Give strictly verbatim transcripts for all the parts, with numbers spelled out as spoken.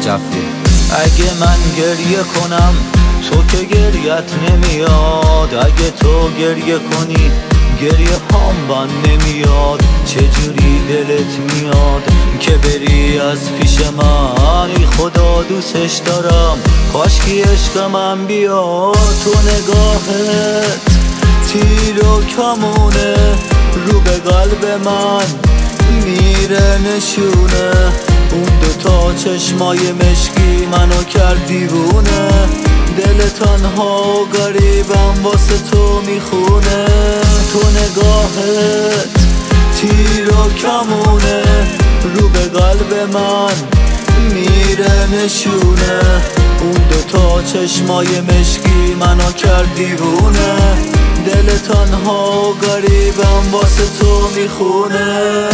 نجفی. اگه من گریه کنم تو که گریت نمیاد، اگه تو گریه کنی گریه هام بان نمیاد. چجوری دلت میاد که بری از پیش من؟ ای خدا دوستش دارم، کاشکی عشق من بیاد. تو نگاهت تیر و کمونه، رو به قلب من میره نشونه. اون دوتا چشمای مشکی منو کرد دیوونه. دل تنها و غریبم واسه تو میخونه. تو نگاهت تیر و کمونه، رو به قلب من میره نشونه. اون دوتا چشمای مشکی منو کرد دیوونه. دل تنها و غریبم واسه تو میخونه.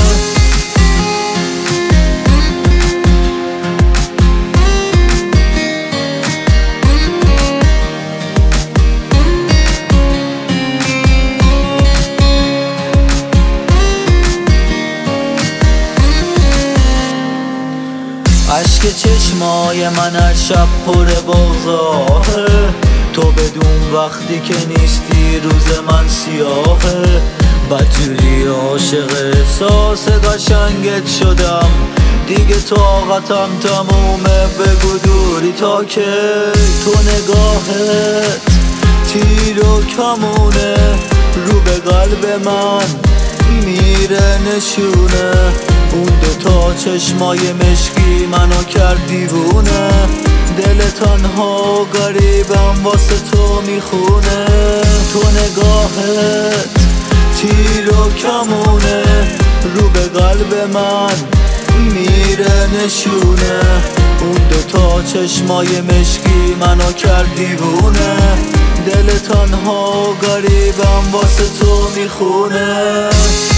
عشق چشمای من هر شب پر بغضاهه، تو بدون وقتی که نیستی روز من سیاهه. بدجوری عاشق احساس قشنگت شدم، دیگه طاقتم تمومه، بگو دوری تا که. تو نگاهت تیر و کمونه، رو به قلب من میره نشونه. اون دوتا چشمای مشکی منو کرد دیوونه. دل تنها و غریبم واسه تو میخونه. تو نگاهت تیر و کمونه، رو به قلب من میره نشونه. اون دوتا چشمای مشکی منو کرد دیوونه. دل تنها و غریبم واسه تو میخونه.